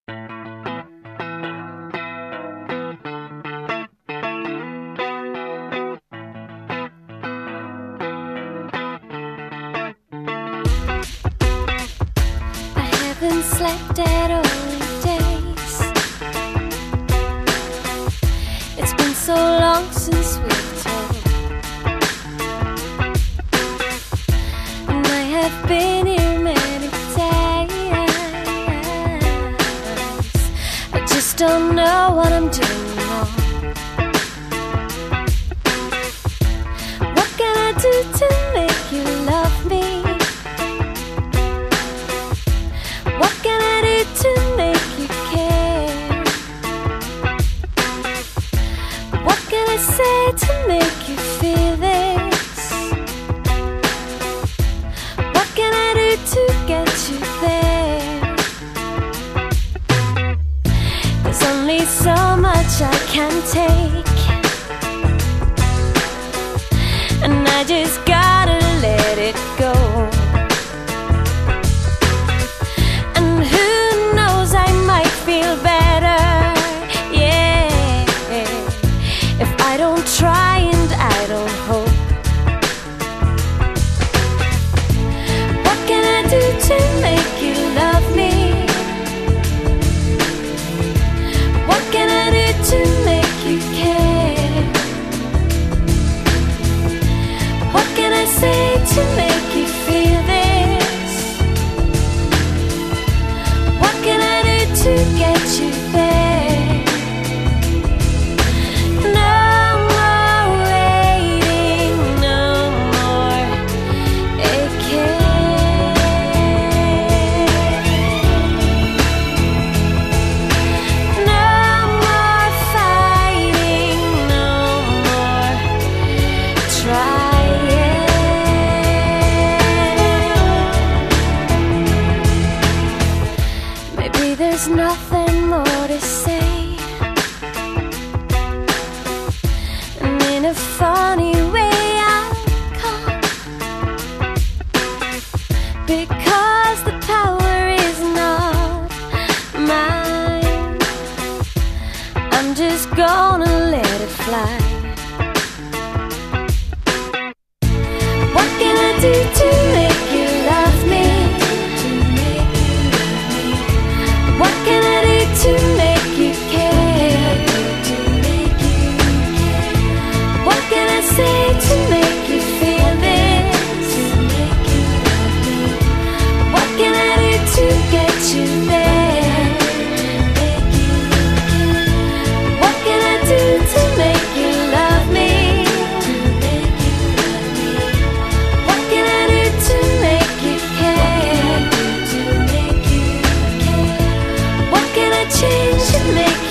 haven't slept at all in days. It's been so long since we've talked, and I have been here many days. I just don't know what I'm doing wrong. What can I do to make you love me? What can I do to make you care? What can I say to make you feel this? What can I do to get you there? There's only so much I can take, and I just gotta let it go. Try and I don't hope. What can I do to make you love me? What can I do to make you care? What can I say to make you feel this? What can I do to get you there? There's nothing more to say, and in a funny way I'll come, because the power is not mine. I'm just gonna let it fly. What can I do to make you love me? What can I do to make you care? What can I say to make you feel this? What can I do to get you there? What can I do to make you love me? What can I do to make you care? Change and make